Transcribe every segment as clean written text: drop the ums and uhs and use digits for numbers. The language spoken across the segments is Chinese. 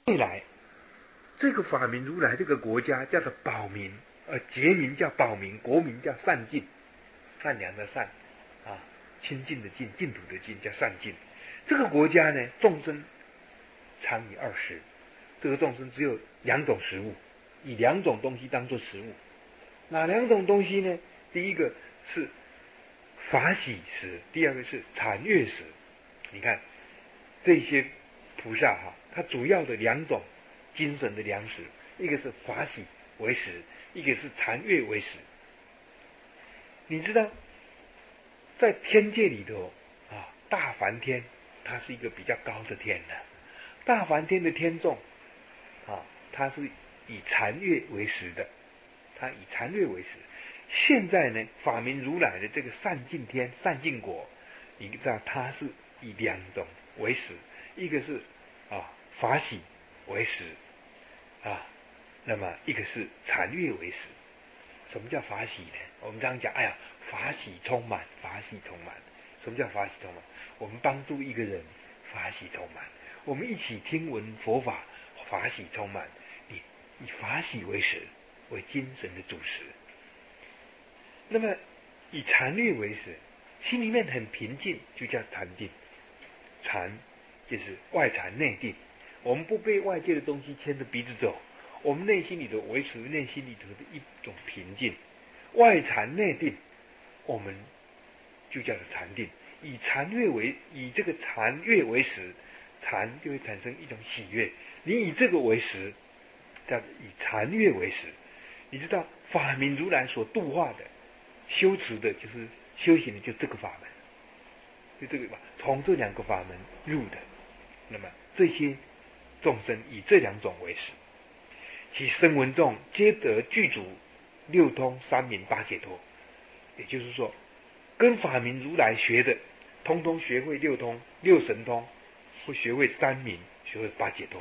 未来这个法明如来这个国家叫做宝明，节名叫宝明，国名叫善尽，善良的善啊，清净的净，净土的净，叫善尽。这个国家呢，众生常以20，这个众生只有2种食物，以2种东西当做食物。哪2种东西呢？第一个是法喜食，第二个是禅悦食。你看这些菩萨他主要的2种精神的粮食，一个是法喜为食，一个是禅悦为食。你知道在天界里头大梵天它是一个比较高的天的，大梵天的天众它是以禅悦为食的，它以禅悦为食。现在呢，法明如来的这个善尽天、善尽国，你知道它是以2种为食，一个是法喜为食那么一个是禅悦为食。什么叫法喜呢？我们常讲，法喜充满，法喜充满。什么叫法喜充满？我们帮助一个人，法喜充满；我们一起听闻佛法，法喜充满。你以法喜为食，为精神的主食。那么以禅悦为食，心里面很平静，就叫禅定。禅就是外禅内定，我们不被外界的东西牵着鼻子走，我们内心里头维持内心里头的一种平静。外禅内定，我们就叫做禅定。以这个禅悦为食，禅就会产生一种喜悦。你以这个为食，叫以禅悦为食。你知道法明如来所度化的修持的，就是修行的，就这个法门，就这个法，从这2个法门入的。那么这些众生以这2种为食，其声闻众皆得具足6通3明8解脱。也就是说，跟法明如来学的，通通学会6通、6神通，会学会3明，学会8解脱。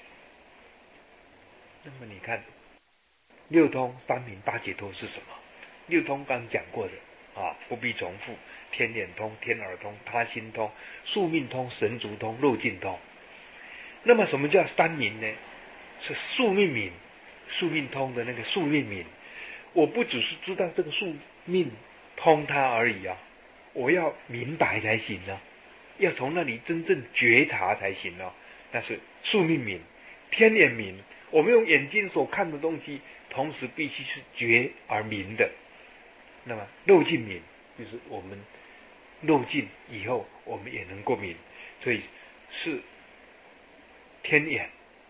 那么你看6通3明8解脱是什么？6通刚讲过的不必重复：天眼通、天耳通、他心通、宿命通、神足通、漏尽通。那么什么叫3明呢？是宿命明，宿命通的那个宿命明。我不只是知道这个宿命通它而已我要明白才行要从那里真正觉察才行那是宿命明。天眼明，我们用眼睛所看的东西，同时必须是觉而明的。那么漏尽明，就是我们漏尽以后，我们也能够明。所以是天眼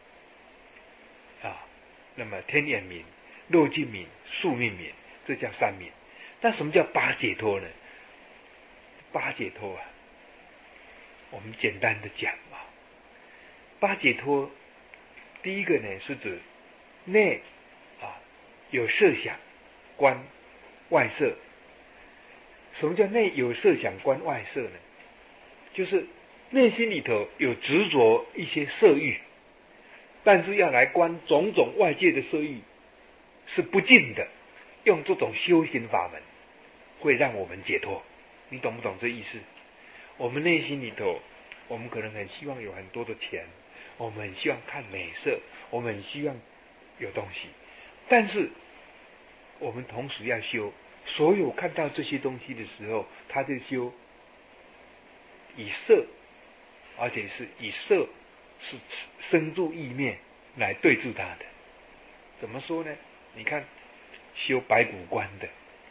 那么天眼明、漏尽明、宿命明，这叫3明。那什么叫8解脱呢？8解脱我们简单的讲8解脱，第一个呢是指内有设想观外色。什么叫内有设想观外色呢？就是内心里头有执着一些色欲，但是要来观种种外界的色欲是不净的，用这种修行法门会让我们解脱。你懂不懂这意思？我们内心里头，我们可能很希望有很多的钱，我们很希望看美色，我们很希望有东西，但是我们同时要修，所有看到这些东西的时候，他就修以色，而且是以色是生住意灭来对治他的。怎么说呢？你看修白骨观的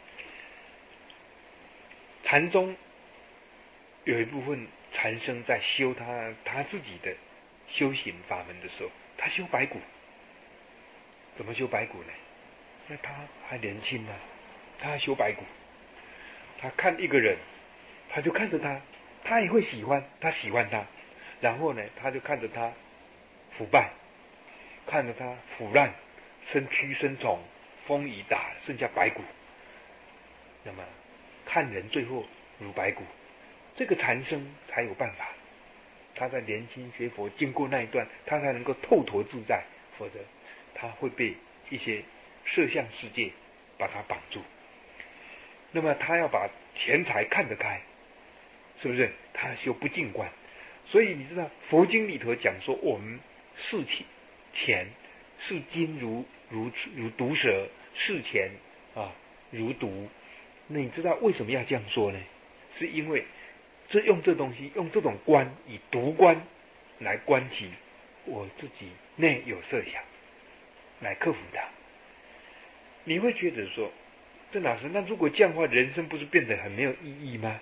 禅宗，有一部分禅僧在修他自己的修行法门的时候，他修白骨。怎么修白骨呢？那他还年轻他修白骨。他看一个人，他就看着他也会喜欢，他喜欢他，然后呢，他就看着他腐败，看着他腐烂，身躯生虫，风雨打剩下白骨。那么看人最后如白骨，这个禅僧才有办法。他在年轻学佛，经过那一段，他才能够透脱自在，否则他会被一些色相世界把他绑住。那么他要把钱财看得开，是不是？他修不净观。所以你知道佛经里头讲说，我们视钱，视金如毒蛇，视钱如毒。那你知道为什么要这样说呢？是因为用这东西，用这种观，以毒观来观其我自己内有设想，来克服它。你会觉得说，郑老师，那如果这样的话，人生不是变得很没有意义吗？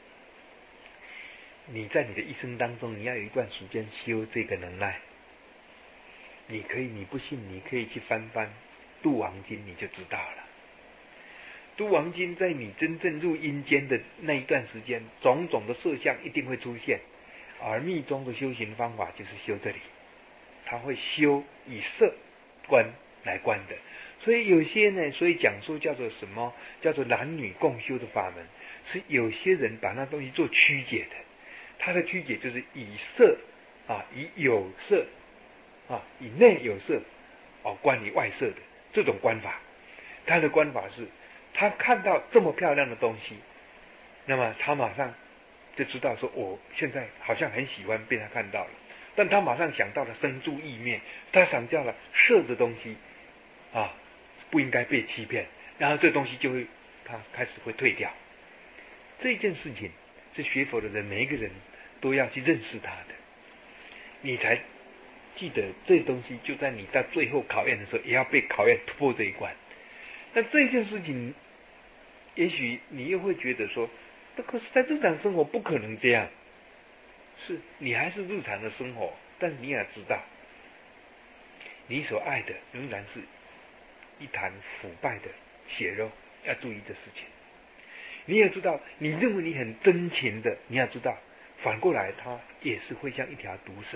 你在你的一生当中，你要有一段时间修这个能耐。你不信，你可以去翻《度王经》，你就知道了。度王经在你真正入阴间的那一段时间，种种的色相一定会出现，而密宗的修行方法就是修这里，他会修以色观来观的。所以有些呢，所以讲说叫做什么，叫做男女共修的法门，是有些人把那东西做曲解的。他的曲解就是以色以有色以内有色观于外色的这种观法。他的观法是，他看到这么漂亮的东西，那么他马上就知道说，我现在好像很喜欢被他看到了，但他马上想到了生住意灭，他想到了色的东西不应该被欺骗，然后这东西就会他开始会退掉。这件事情是学佛的人每一个人都要去认识它的，你才记得这东西就在你到最后考验的时候，也要被考验突破这一关。那这件事情，也许你又会觉得说，可是在日常生活不可能这样。是你还是日常的生活，但是你也知道，你所爱的仍然是一坛腐败的血肉，要注意这事情。你也知道，你认为你很真情的，你要知道，反过来它也是会像一条毒蛇，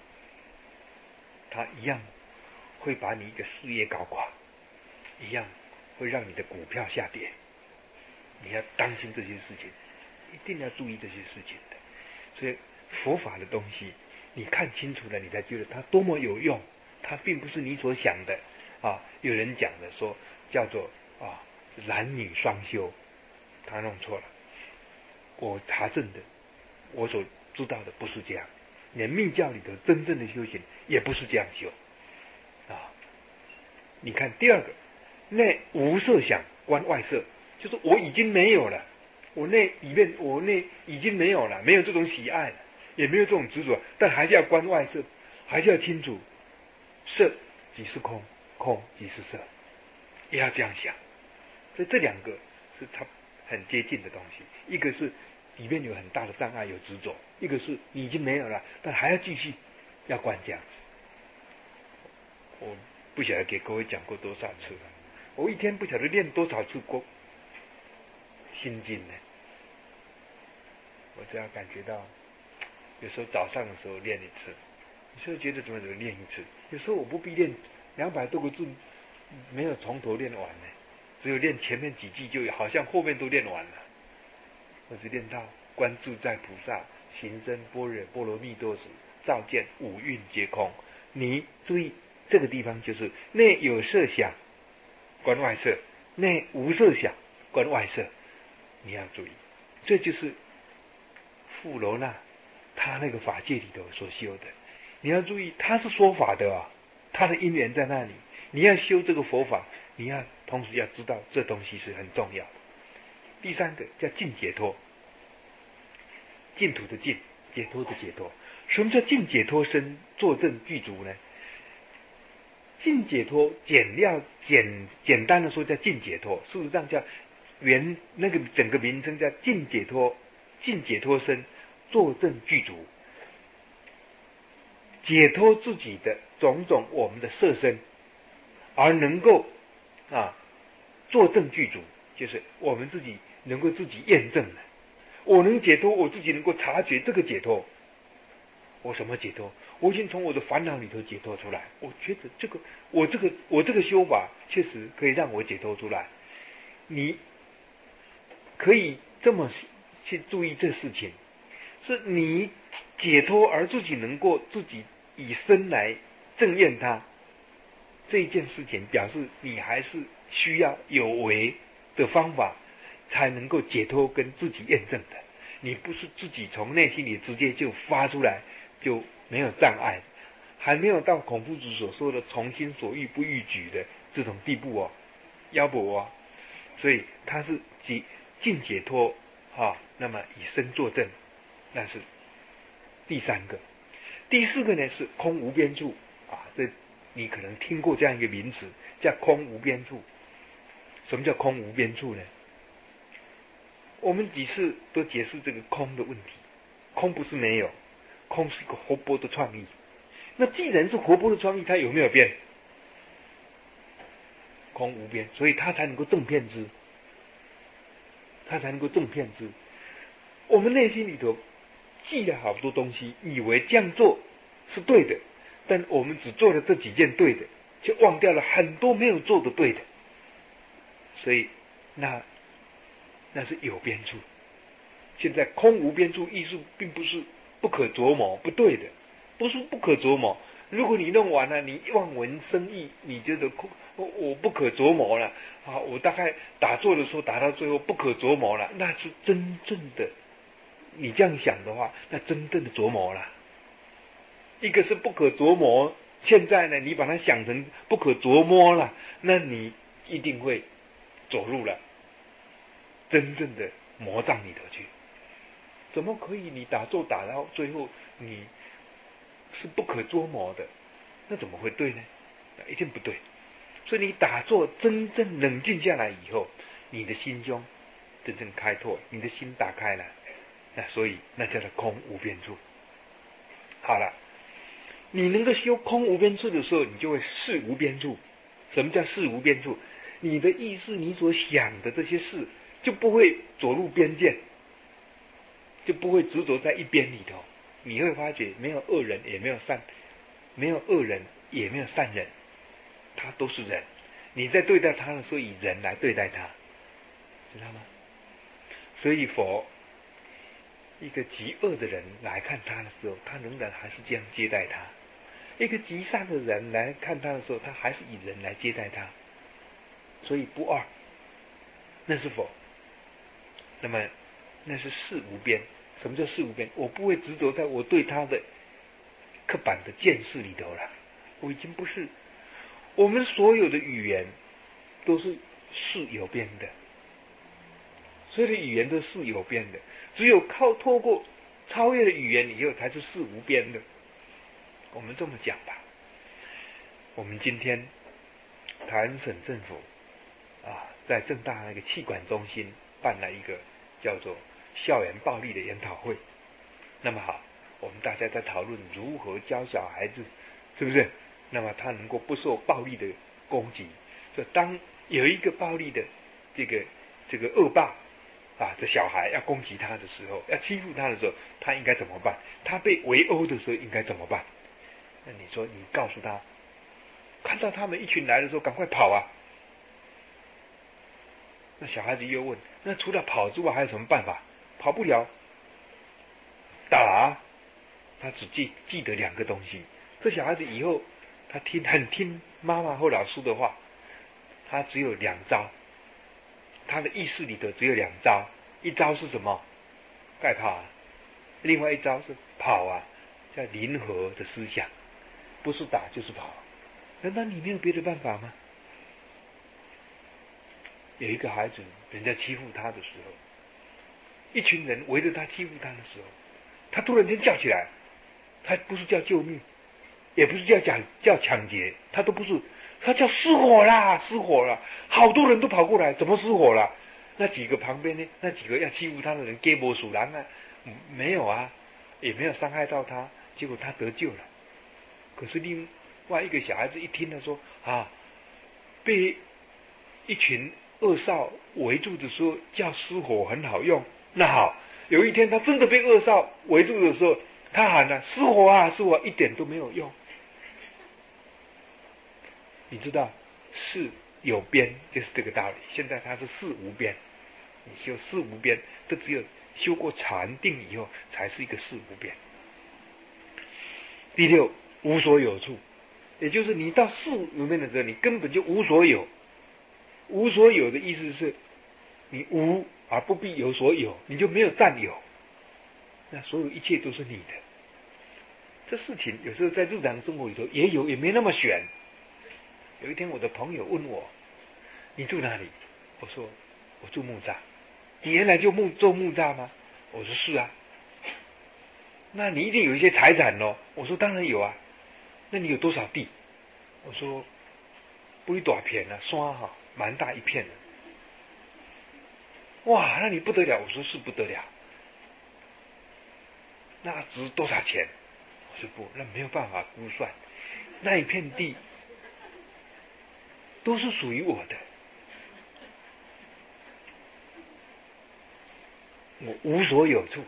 它一样会把你一个事业搞垮，一样会让你的股票下跌。你要当心这些事情，一定要注意这些事情的。所以佛法的东西，你看清楚了，你才觉得它多么有用。它并不是你所想的有人讲的说叫做男女双修，他弄错了。我查证的，我所知道的不是这样，连密教里头真正的修行也不是这样修你看第二个，内无色想观外色，就是我已经没有了，我内已经没有了，没有这种喜爱了，也没有这种执着，但还是要观外色，还是要清楚色即是空，空即是色，也要这样想。所以这两个是它很接近的东西，一个是里面有很大的障碍，有执着；一个是你已经没有了，但还要继续要观这样子。我不晓得给各位讲过多少次了，我一天不晓得练多少次过心经呢。我只要感觉到，有时候早上的时候练一次，有时候觉得怎么练一次，有时候我不必练200多个字，没有从头练完呢，只有练前面几句，就好像后面都练完了。我只练到观自在菩萨行深般若波罗蜜多时，照见五蕴皆空。你注意这个地方，就是内有色想观外色，内无色想观外色。你要注意，这就是富罗那他那个法界里头所修的。你要注意，他是说法的他的因缘在那里。你要修这个佛法，你要同时要知道这东西是很重要的。第三个叫净解脱，净土的净，解脱的解脱。什么叫净解脱身坐证具足呢？净解脱简单的说叫净解脱，事实上叫那个整个名称叫净解脱，净解脱身坐证具足，解脱自己的种种我们的色身，而能够坐证具足，就是我们自己能够自己验证的。我能解脱，我自己能够察觉这个解脱。我什么解脱？我已经从我的烦恼里头解脱出来。我觉得我这个修法确实可以让我解脱出来。你可以这么去注意这事情，是你解脱而自己能够自己以身来证验它。这一件事情表示你还是需要有为的方法才能够解脱跟自己验证的。你不是自己从内心里直接就发出来就没有障碍。 还没有到孔夫子所说的从心所欲不逾矩的这种地步哦，要不哦，所以他是尽解脱那么以身作证，那是第三个。第四个呢是空无边处这你可能听过这样一个名词，叫空无边处。什么叫空无边处呢？我们几次都解释这个空的问题。空不是没有，空是一个活泼的创意。那既然是活泼的创意，它有没有变？空无边，所以它才能够正遍知，它才能够正遍知。我们内心里头记了好多东西，以为这样做是对的，但我们只做了这几件对的，就忘掉了很多没有做的对的。所以那是有边处。现在空无边处艺术并不是不可琢磨，不对的，不是不可琢磨。如果你弄完了，你望文生义，你觉得我不可琢磨了我大概打坐的时候打到最后不可琢磨了，那是真正的。你这样想的话，那真正的琢磨了。一个是不可琢磨，现在呢，你把它想成不可琢磨了，那你一定会走入了真正的魔障里头去。怎么可以你打坐打到最后你是不可捉摸的？那怎么会对呢？一定不对。所以你打坐真正冷静下来以后，你的心胸真正开拓，你的心打开了，那所以那叫做空无边处。好了，你能够修空无边处的时候，你就会事无边处。什么叫事无边处？你的意识，你所想的这些事，就不会走入边界，就不会执着在一边里头。你会发觉没有恶人，也没有没有恶人，也没有善人，他都是人。你在对待他的时候，以人来对待他，知道吗？所以佛一个极恶的人来看他的时候，他仍然还是这样接待他；一个极善的人来看他的时候，他还是以人来接待他。所以不二，那是佛。那么那是事无边。什么叫事无边？我不会执着在我对他的刻板的见识里头了。我已经不是，我们所有的语言都是事有边的，所有的语言都是事有边的。只有透过超越了语言以后，才是事无边的。我们这么讲吧，我们今天台湾省政府在政大那个气管中心办了一个叫做校园暴力的研讨会。那么好，我们大家在讨论如何教小孩子，是不是？那么他能够不受暴力的攻击。就当有一个暴力的这个恶霸这小孩要攻击他的时候，要欺负他的时候，他应该怎么办？他被围殴的时候应该怎么办？那你说，你告诉他，看到他们一群来的时候，赶快跑啊！那小孩子又问，那除了跑之外还有什么办法？跑不了，打。他只记得两个东西。这小孩子以后他很听妈妈或老师的话，他只有两招，他的意识里头只有两招。一招是什么？害怕。另外一招是跑叫零和的思想，不是打就是跑。难道你没有别的办法吗？有一个孩子，人家欺负他的时候，一群人围着他欺负他的时候，他突然间叫起来，他不是叫救命，也不是叫抢劫，他都不是，他叫失火啦，失火了！好多人都跑过来，怎么失火了？那几个旁边呢？那几个要欺负他的人，给波属狼没有也没有伤害到他，结果他得救了。可是另外一个小孩子一听他说被一群恶少围住的时候叫失火很好用，那好，有一天他真的被恶少围住的时候，他喊了失火啊，失火，一点都没有用。你知道事有边就是这个道理。现在他是事无边，你修事无边，这只有修过禅定以后才是一个事无边。第六，无所有处，也就是你到事无边的时候，你根本就无所有。无所有的意思是，你无而不必有所有，你就没有占有，那所有一切都是你的。 这事情有时候在日常生活里头也有，也没那么玄。有一天我的朋友问我：“你住哪里？”我说：“我住木栅。”“你原来就做木栅吗？”我说：“是啊。”“那你一定有一些财产咯？”我说：“当然有啊。”“那你有多少地？”我说：“不一大片啊，山哈，蛮大一片的。”“哇，那你不得了！”我说：“是不得了。”“那值多少钱？”我说：“不，那没有办法估算。那一片地都是属于我的，我无所有处，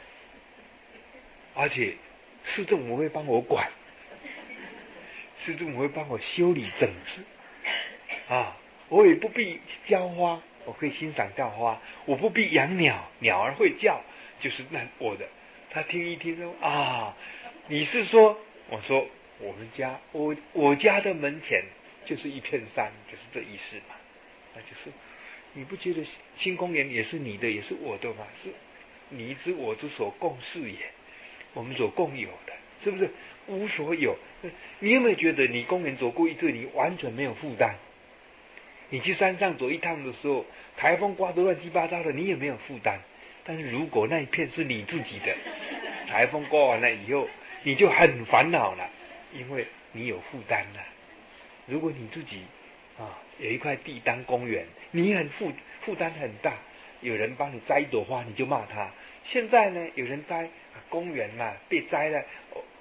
而且市政府会帮我管，市政府会帮我修理整治啊，我也不必浇花，我可以欣赏到花，我不必养鸟，鸟儿会叫，就是那我的。”他听一听说啊，你是说？我说我们家我家的门前就是一片山，就是这意思嘛。那就是你不觉得新公园也是你的，也是我的吗？是你之我之所共事也，我们所共有的，是不是无所有？你有没有觉得你公园走过一次，你完全没有负担？你去山上走一趟的时候，台风刮得乱七八糟的，你也没有负担。但是如果那一片是你自己的，台风刮完了以后，你就很烦恼了，因为你有负担了。如果你自己有一块地当公园，你很负担很大，有人帮你摘一朵花，你就骂他。现在呢，有人摘公园嘛，被摘了，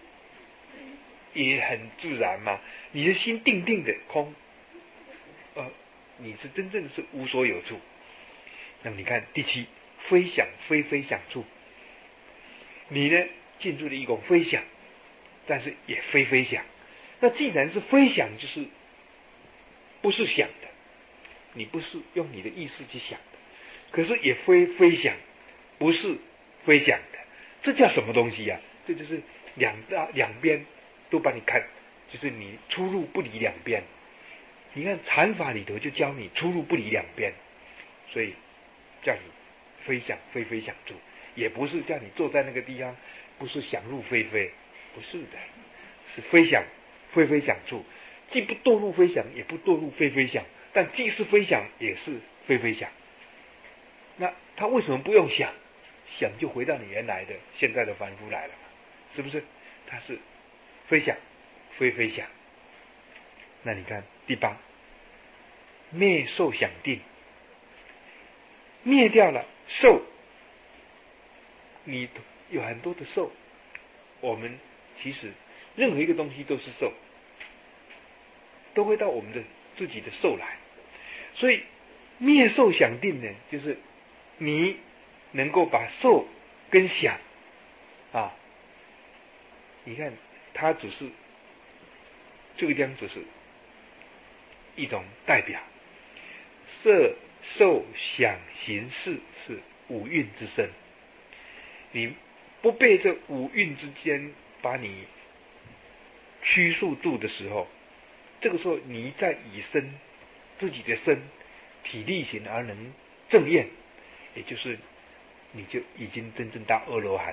也很自然嘛。你的心定定的空，你是真正的是无所有处。那么你看第七，非想非非想处，你呢进入了一种非想，但是也非非想。那既然是非想，就是不是想的，你不是用你的意识去想的，可是也非想，不是非想的，这叫什么东西呀？这就是两边都把你看，就是你出入不离两边。你看禅法里头就教你出入不离两边，所以叫你非想非非想处，也不是叫你坐在那个地方不是想入非非，不是的，是非想非非想处，既不堕入非想，也不堕入非非想，但既是非想，也是非非想。那他为什么不用想？想就回到你原来的现在的凡夫来了嘛，是不是？他是非想非非想。那你看第八，灭受想定，灭掉了受，你有很多的受，我们其实任何一个东西都是受，都会到我们的自己的受来。所以灭受想定呢，就是你能够把受跟想你看它只是这个地方只是一种代表，色受想行识是五蕴之身，你不被这五蕴之间把你拘束住的时候，这个时候你再以自己的身体力行而能正验，也就是你就已经真正到阿罗汉，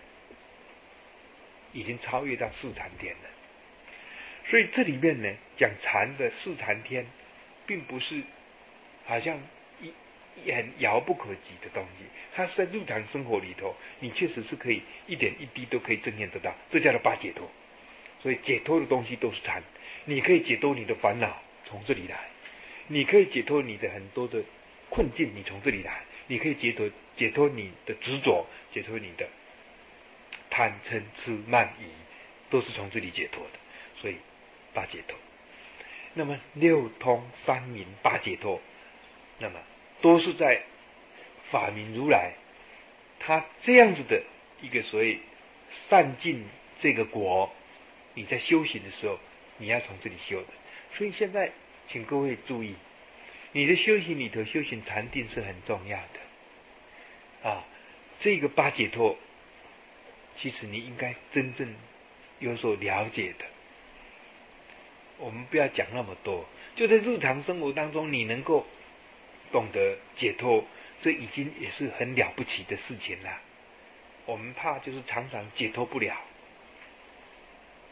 已经超越到四禅天了。所以这里面呢，讲禅的四禅天，并不是好像很遥不可及的东西，它是在日常生活里头，你确实是可以一点一滴都可以正验得到，这叫做八解脱。所以解脱的东西都是禅，你可以解脱你的烦恼，从这里来；你可以解脱你的很多的困境，你从这里来；你可以解脱你的执着，解脱你的贪嗔痴慢疑，都是从这里解脱的。所以八解脱，那么六通三明八解脱，那么都是在法明如来他这样子的一个所谓善尽这个果，你在修行的时候，你要从这里修的。所以现在请各位注意，你的修行里头，修行禅定是很重要的这个八解脱，其实你应该真正有所了解的。我们不要讲那么多，就在日常生活当中，你能够懂得解脱，这已经也是很了不起的事情了。我们怕就是常常解脱不了，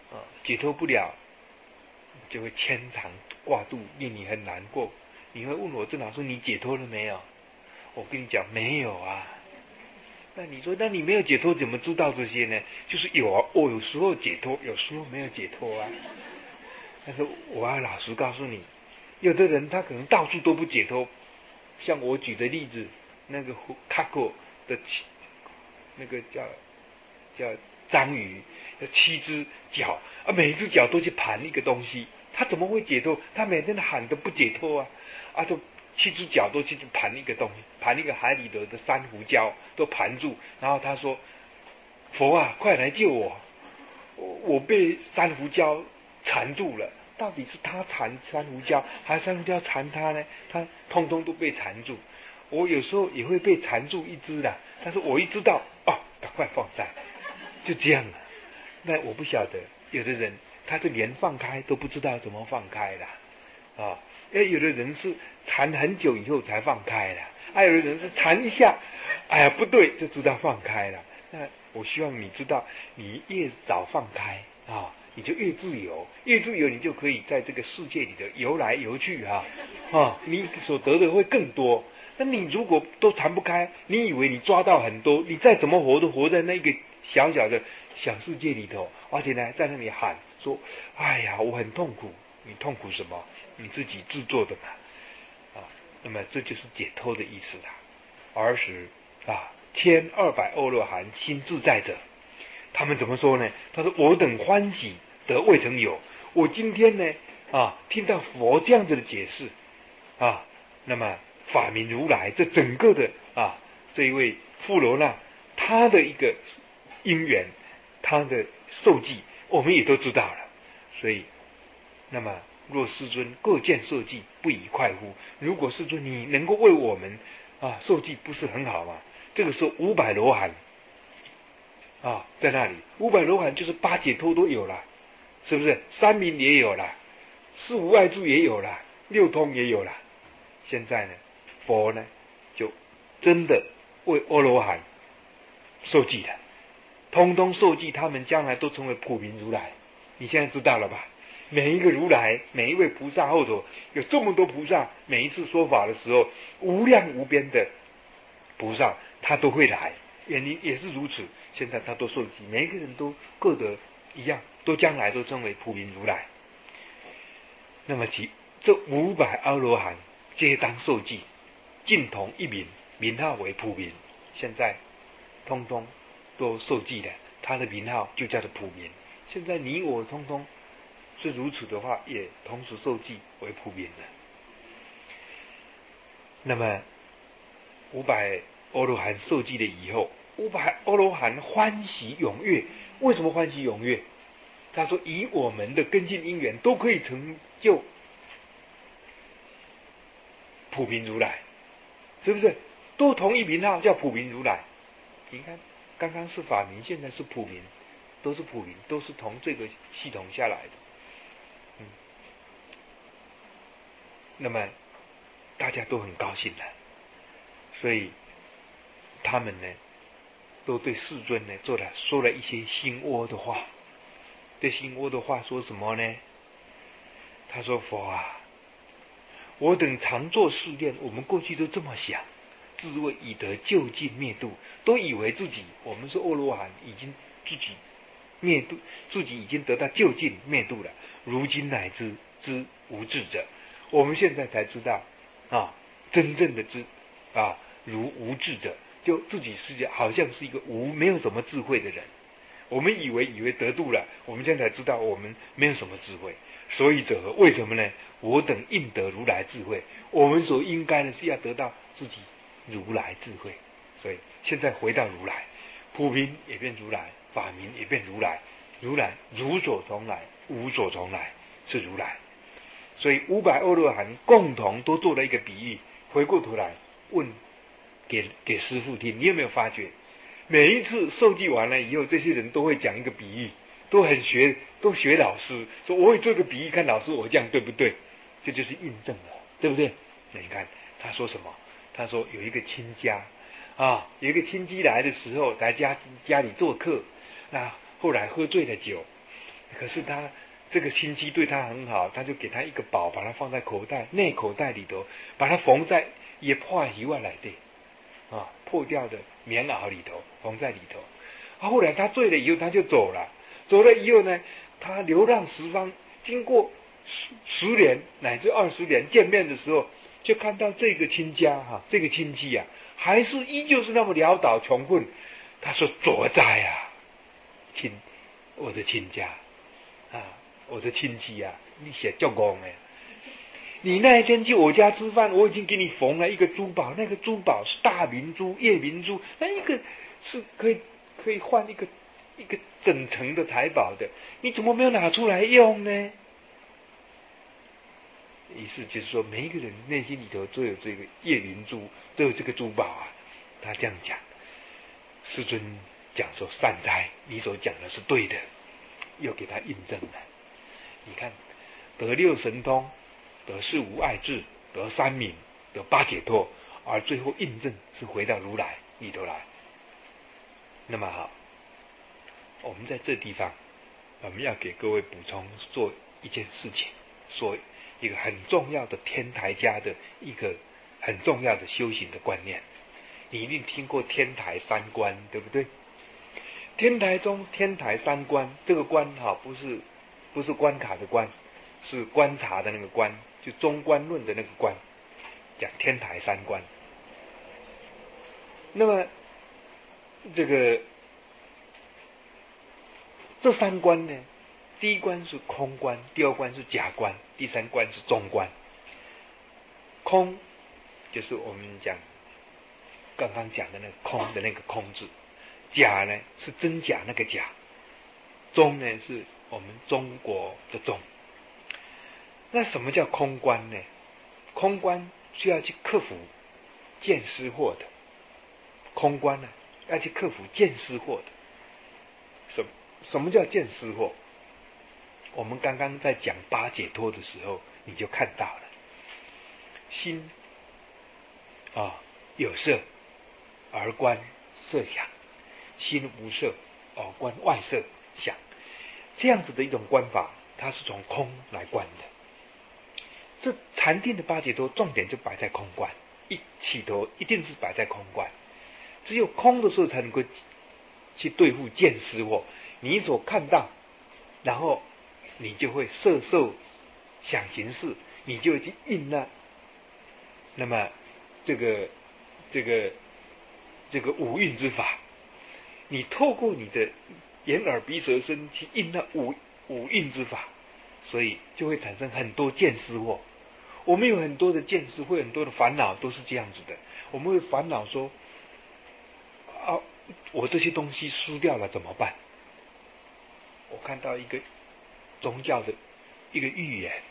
解脱不了，就会牵肠挂肚，令你很难过。你会问我郑老师，你解脱了没有？我跟你讲，没有啊。那你说，那你没有解脱，怎么知道这些呢？就是有啊，我有时候解脱，有时候没有解脱啊。但是我要老实告诉你，有的人他可能到处都不解脱，像我举的例子，那个卡过的那个叫章鱼，有7只脚啊，每一只脚都去盘一个东西，他怎么会解脱？他每天喊都不解脱啊，都7只脚都去盘一个东西，盘一个海里的珊瑚礁都盘住，然后他说：“佛啊，快来救我！我被珊瑚礁缠住了。”到底是他缠珊瑚礁，还是珊瑚礁缠他呢？他通通都被缠住。我有时候也会被缠住一只的，但是我一知道赶快放下，就这样了。那我不晓得，有的人他是连放开都不知道怎么放开的有的人是缠很久以后才放开的，有的人是缠一下，哎呀不对，就知道放开了。那我希望你知道，你越早放开你就越自由，越自由你就可以在这个世界里的游来游去你所得的会更多。那你如果都谈不开，你以为你抓到很多，你再怎么活都活在那个小小的小世界里头，而且呢在那里喊说：“哎呀，我很痛苦。”你痛苦什么？你自己制作的嘛那么这就是解脱的意思啦。儿时1200阿罗汉心自在者，他们怎么说呢？他说：“我等欢喜得未曾有。”我今天呢听到佛这样子的解释那么法明如来这整个的这一位富罗那他的一个因缘，他的受记我们也都知道了。所以那么若世尊各见受记，不以快乎？如果世尊你能够为我们受记，不是很好吗？这个时候500罗汉在那里，500罗汉就是8解脱都有了，是不是？三明也有了，四无碍智也有了，六通也有了。现在呢，佛呢就真的为阿罗汉受记了，通通受记，他们将来都成为普明如来。你现在知道了吧？每一个如来，每一位菩萨后头有这么多菩萨，每一次说法的时候，无量无边的菩萨他都会来，原因也是如此。现在他都受记，每一个人都各得一样，都将来都称为普明如来。那么这500阿罗汉皆当受记，尽同一名，名号为普明。现在通通都受记了，他的名号就叫做普明。现在你我通通是如此的话，也同时受记为普明了。那么500阿罗汉受记了以后，500阿罗汉欢喜踊跃。为什么欢喜踊跃？他说：以我们的根性因缘都可以成就普明如来，是不是？都同一名号叫普明如来。你看，刚刚是法明，现在是普明，都是普明，都是从这个系统下来的。那么大家都很高兴的，所以他们呢，都对世尊呢说了一些心窝的话。对心窝的话说什么呢？他说：佛啊，我等常做试炼，我们过去都这么想，自谓已得究竟灭度，都以为自己我们是阿罗汉，已经自己灭度，自己已经得到究竟灭度了。如今乃知无智者，我们现在才知道真正的知如无智者，就自己是好像是一个没有什么智慧的人。我们以为得度了，我们现在才知道我们没有什么智慧。所以者何？为什么呢？我等应得如来智慧，我们所应该的是要得到自己如来智慧。所以现在回到如来，普明也变如来，法明也变如来，如来如所从来，无所从来，是如来。所以500阿罗汉共同都做了一个比喻，回过头来问给师父听。你有没有发觉，每一次受记完了以后，这些人都会讲一个比喻，都学老师，说我会做个比喻，看老师我这样对不对？这就是印证了，对不对？那你看他说什么？他说有一个亲家有一个亲戚来的时候，来家里做客，那后来喝醉了酒， 可是他这个亲戚对他很好，他就给他一个宝，把它放在口袋内口袋里头，把它缝在也破以外来的破掉的棉袄里头，缝在里头。后来他醉了以后，他就走了。走了以后呢，他流浪十方，经过10年乃至20年，见面的时候，就看到这个亲家这个亲戚还是依旧是那么潦倒穷困。他说：“左哉我的亲家我的亲戚你写教工你那一天去我家吃饭，我已经给你缝了一个珠宝，那个珠宝是大明珠、夜明珠，那一个是可以换一个整层的财宝的，你怎么没有拿出来用呢？”意思就是说，每一个人内心里头都有这个夜明珠，都有这个珠宝他这样讲，师尊讲说：“善哉，你所讲的是对的。”又给他印证了。你看，得6神通，得事无碍智，得3明，得8解脱，而最后印证是回到如来里头来。那么好，我们在这地方，我们要给各位补充做一件事情，说一个很重要的天台家的一个很重要的修行的观念。你一定听过天台3观，对不对？天台中天台3观，这个观不是关卡的观，是观察的那个观，就中观论的那个观，讲天台3观。那么这3观呢，第一观是空观，第二观是假观，第3观是中观。空就是我们刚刚讲的那个空的那个空字，假呢是真假那个假，中呢是我们中国的中。那什么叫空观呢？空观需要去克服见思惑的，空观要去克服见思惑的。什么叫见思惑？我们刚刚在讲8解脱的时候，你就看到了，心有色，而观色想；心无色，而观外色想。这样子的一种观法，它是从空来观的。这禅定的8解脱重点就摆在空观，起头一定是摆在空观。只有空的时候才能够去对付见思惑。你所看到，然后你就会色受想行识，你就会去应那么这个五蕴之法，你透过你的眼耳鼻舌身去应那五蕴之法，所以就会产生很多见思惑。我们有很多的见思，会有很多的烦恼，都是这样子的。我们会烦恼说我这些东西失掉了怎么办？我看到一个宗教的一个预言，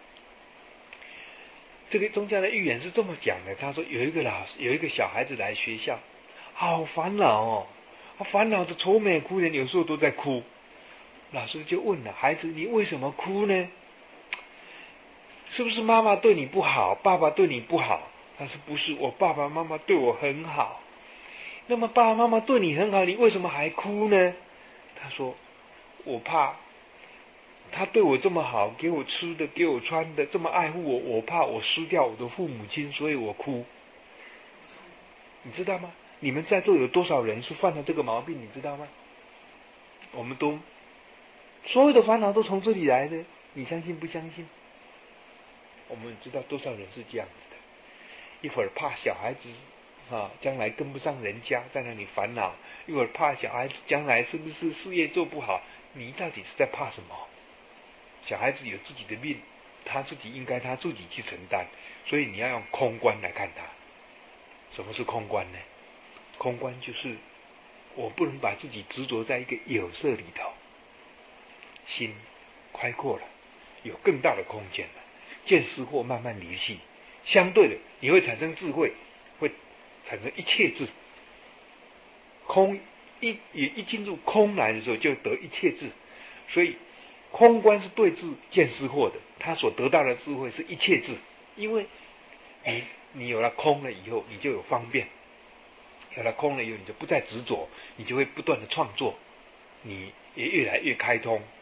这个宗教的预言是这么讲的，他说有一个小孩子来学校，好烦恼他烦恼的愁眉苦脸，有时候都在哭。老师就问了，孩子，你为什么哭呢？是不是妈妈对你不好，爸爸对你不好？他说不是，我爸爸妈妈对我很好。那么爸爸妈妈对你很好，你为什么还哭呢？他说我怕他对我这么好，给我吃的，给我穿的，这么爱护我，我怕我失掉我的父母亲，所以我哭。你知道吗？你们在座有多少人是犯了这个毛病？你知道吗？我们所有的烦恼都从这里来的，你相信不相信？我们知道多少人是这样子的，一会儿怕小孩子将来跟不上人家，在那里烦恼；一会儿怕小孩子将来是不是事业做不好，你到底是在怕什么？小孩子有自己的命，他自己应该他自己去承担，所以你要用空观来看他。什么是空观呢？空观就是我不能把自己执着在一个有色里头，心开阔了，有更大的空间了，见思惑慢慢离去，相对的你会产生智慧，会产生一切智。空一进入空来的时候，就得一切智。所以空观是对治见思惑的，他所得到的智慧是一切智。因为你有了空了以后，你就有方便；有了空了以后，你就不再执着，你就会不断的创作，你也越来越开通，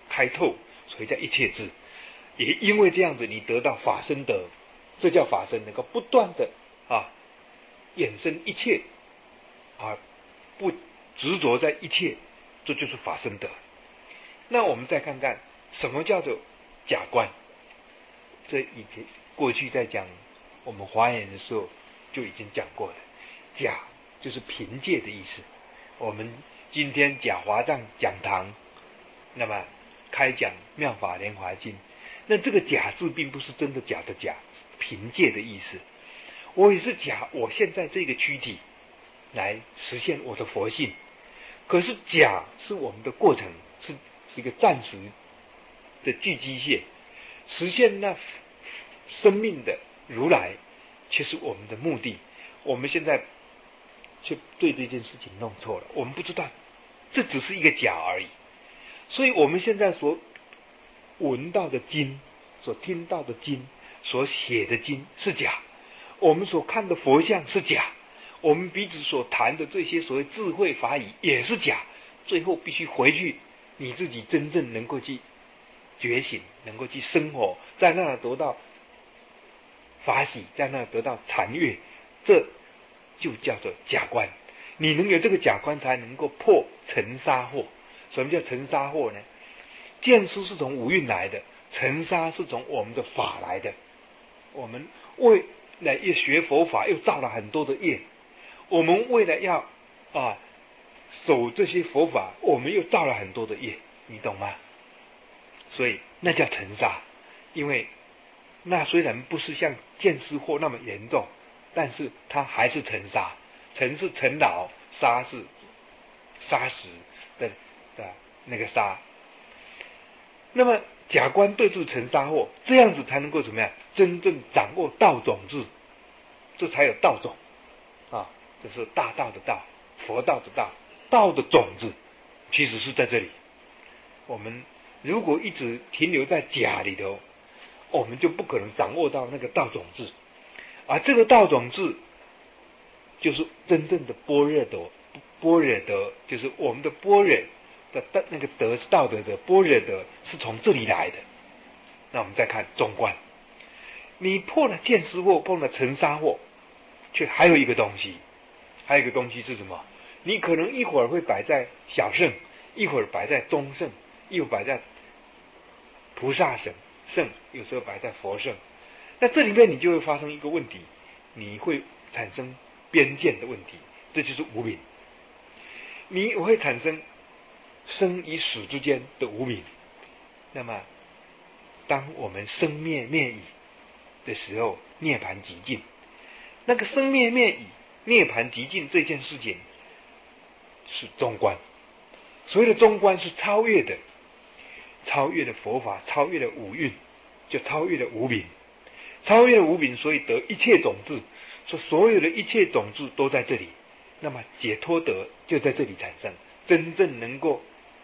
开透，所以叫一切智。也因为这样子，你得到法身德，这叫法身，能够不断的衍生一切不执着在一切，这就是法身德。那我们再看看什么叫做假观。这以前过去在讲我们华严的时候就已经讲过了。假就是凭借的意思。我们今天假华藏讲堂，那么开讲妙法莲华经，那这个假字并不是真的假的假，凭借的意思。我也是假，我现在这个躯体来实现我的佛性，可是假是我们的过程，是一个暂时的具机械，实现那生命的如来却是我们的目的。我们现在却对这件事情弄错了，我们不知道这只是一个假而已。所以我们现在所闻到的经，所听到的经，所写的经是假，我们所看的佛像是假，我们彼此所谈的这些所谓智慧法语也是假。最后必须回去你自己真正能够去觉醒，能够去生活，在那得到法喜，在那得到禅悦，这就叫做假观。你能有这个假观，才能够破尘沙惑。什么叫尘沙惑呢？见思是从五蕴来的，尘沙是从我们的法来的。我们为了要学佛法，又造了很多的业。我们为了要守这些佛法，我们又造了很多的业，你懂吗？所以那叫尘沙。因为那虽然不是像见思惑那么严重，但是它还是尘沙。尘是尘劳，沙是沙石的那个沙。那么假观对治尘沙惑，这样子才能够怎么样？真正掌握道种智，这才有道种这是大道的道，佛道的道，道的种子其实是在这里。我们如果一直停留在假里头，我们就不可能掌握到那个道种子。而这个道种子就是真正的般若德。般若德就是我们的般若的那个德，是道德的般若德，是从这里来的。那我们再看中观，你破了见思惑，破了尘沙惑，却还有一个东西。还有一个东西是什么？你可能一会儿会摆在小圣，一会儿摆在中圣，一会儿摆在菩萨圣，有时候摆在佛圣。那这里面你就会发生一个问题，你会产生边界的问题，这就是无明。你会产生生与死之间的无明。那么当我们生灭灭已的时候，涅槃极尽。那个生灭灭已涅槃极尽这件事情是中观。所谓的中观是超越的，超越了佛法，超越了五蕴，就超越了无明。超越了无明，所以得一切种子，说所有的一切种子都在这里。那么解脱德就在这里产生，真正能够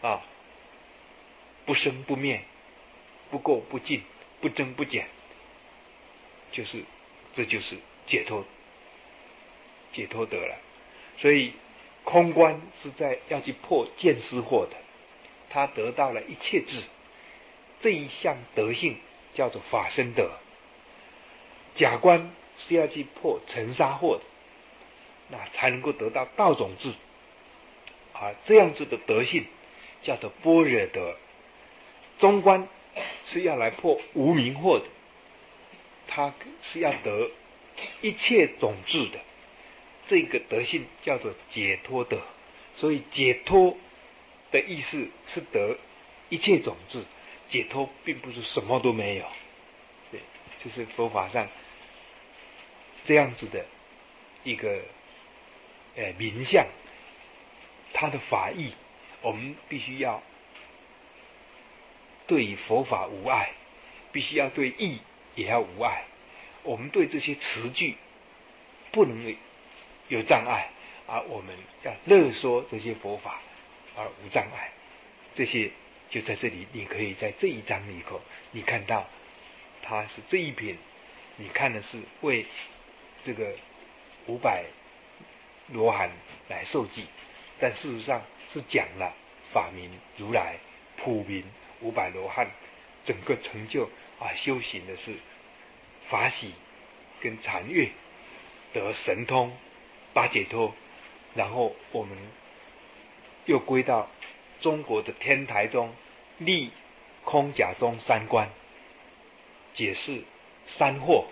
不生不灭，不垢不净，不增不减，这就是解脱德了。所以空观是在要去破见思惑的，他得到了一切智，这一项德性叫做法身德。假观是要去破尘沙惑的，那才能够得到道种智这样子的德性叫做般若德。中观是要来破无明惑的，他是要得一切种智的，这个德性叫做解脱德。所以解脱的意思是得一切种智，解脱并不是什么都没有。对，这是佛法上这样子的一个名相，它的法义，我们必须要对于佛法无碍，必须要对义也要无碍。我们对这些词句不能有障碍，而我们要乐说这些佛法而无障碍。这些就在这里，你可以在这一章里头，你看到它是这一篇，你看的是为这个500罗汉来受记，但事实上是讲了法明如来普明 500罗汉，整个成就修行的是法喜跟禅悦，得神通八解脱，然后我们又归到中国的天台宗立空假中三观，解释三惑，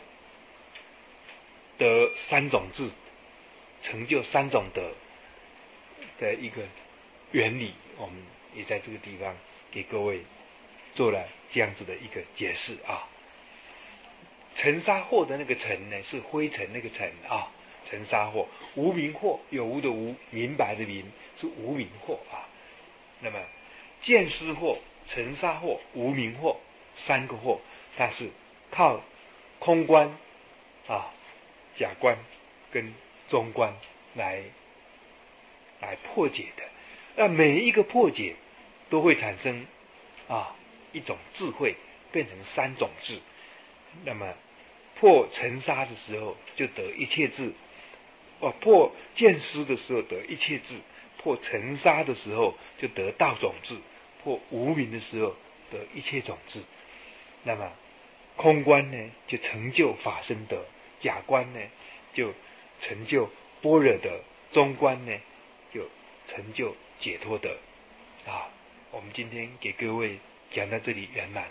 得三种智，成就三种德的一个原理，我们也在这个地方给各位做了这样子的一个解释啊。尘沙惑的那个尘呢，是灰尘那个尘啊，尘沙惑。无明惑，有无的无，明白的明，是无明惑啊。那么见思惑、尘沙惑、无明惑三个惑，它是靠空观假观跟中观来破解的。那每一个破解都会产生一种智慧，变成三种智。那么破尘沙的时候就得一切智，破见思的时候得一切智，破尘沙的时候就得道种智，破无明的时候得一切种智。那么空观呢，就成就法身德；假观呢，就成就般若德；中观呢，就成就解脱德。我们今天给各位讲到这里圆满。